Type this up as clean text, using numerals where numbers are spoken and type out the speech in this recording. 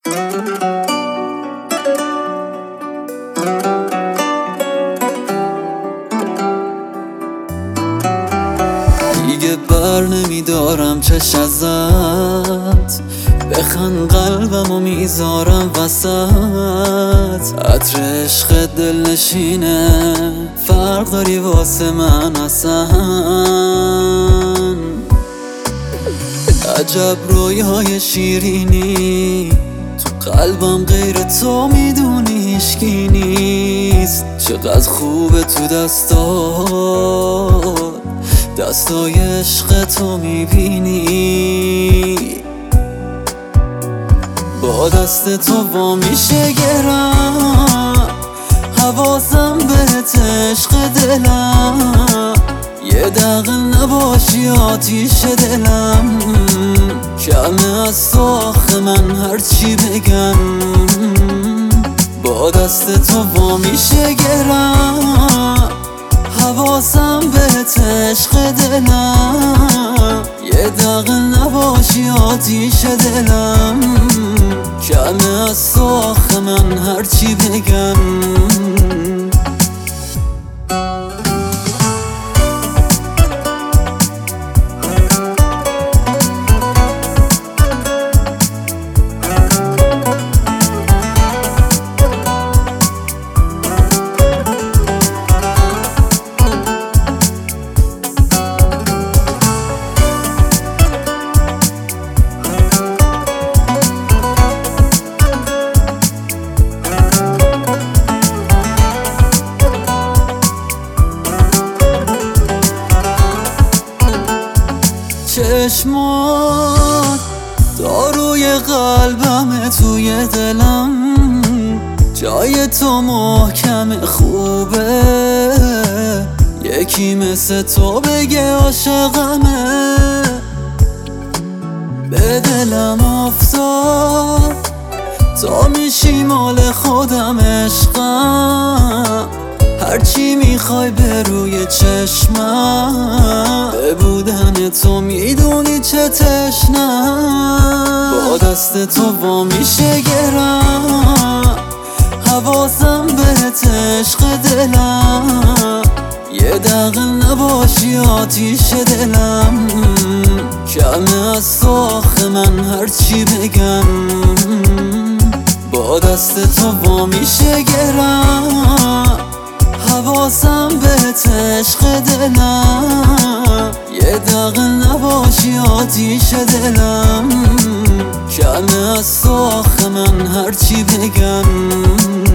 دیگه بر نمیدارم چش ازت، بخند قلبمو میذارم وسط. عطر عشق دل نشینه، فرق داری واسه من اصلا. عجب رویای شیرینی، تو قلبم غیر تو میدونی هیچکی نیست. چقدر خوبه تو دستای عشق تو میبینی. با دست تو وا میشه گرم، حواسم بهت عشق دلم. یه دقیقه نباشی آتیش دلم، کمه از تو آخه من هرچی بگم. با دست تو وا میشه گرم، حواسم بهت عشق دلم. یه دقیقه نباشی آتیش دلم، کمه از تو آخه من هرچی بگم. چشمات داروی قلبمه، توی دلم جای تو محکم خوبه. یکی مثل تو بگه عاشقمه، به دلم افتاد تا میشی مال خودم عشقم. هرچی میخوای به روی چشمم، به بودن تو میدونی چه تشنم. با دست تو وا میشه گرم، حواسم بهت عشق دلم. یه دقیقه نباشی آتیش دلم، کمه از تو آخه من هرچی بگم. با دست تو وا میشه گرم، حواسم بهت عشق دلم. یه دقیقه نباشی آتیش دلم، کمه از تو آخه من هرچی بگم.